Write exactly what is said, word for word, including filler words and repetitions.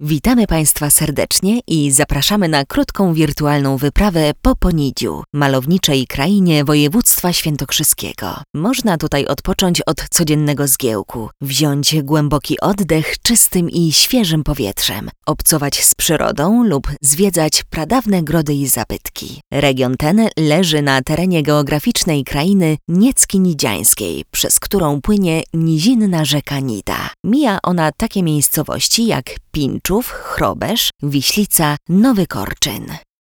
Witamy Państwa serdecznie i zapraszamy na krótką wirtualną wyprawę po Ponidziu, malowniczej krainie województwa świętokrzyskiego. Można tutaj odpocząć od codziennego zgiełku, wziąć głęboki oddech czystym i świeżym powietrzem, obcować z przyrodą lub zwiedzać pradawne grody i zabytki. Region ten leży na terenie geograficznej krainy Niecki-Nidziańskiej, przez którą płynie nizinna rzeka Nida. Mija ona takie miejscowości jak Pinczów, Chrobesz, Wiślica, Nowy Korczyn.